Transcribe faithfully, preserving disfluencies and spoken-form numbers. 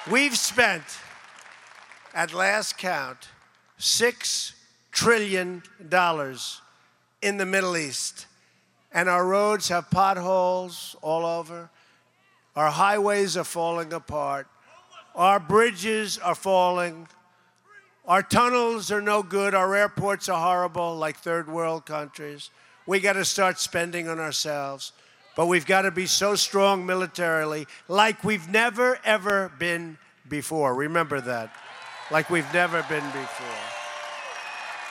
We've spent, at last count, six trillion dollars in the Middle East. And our roads have potholes all over. Our highways are falling apart. Our bridges are falling. Our tunnels are no good. Our airports are horrible, like third world countries. We got to start spending on ourselves. But we've got to be so strong militarily, like we've never, ever been before. Remember that. Like we've never been before.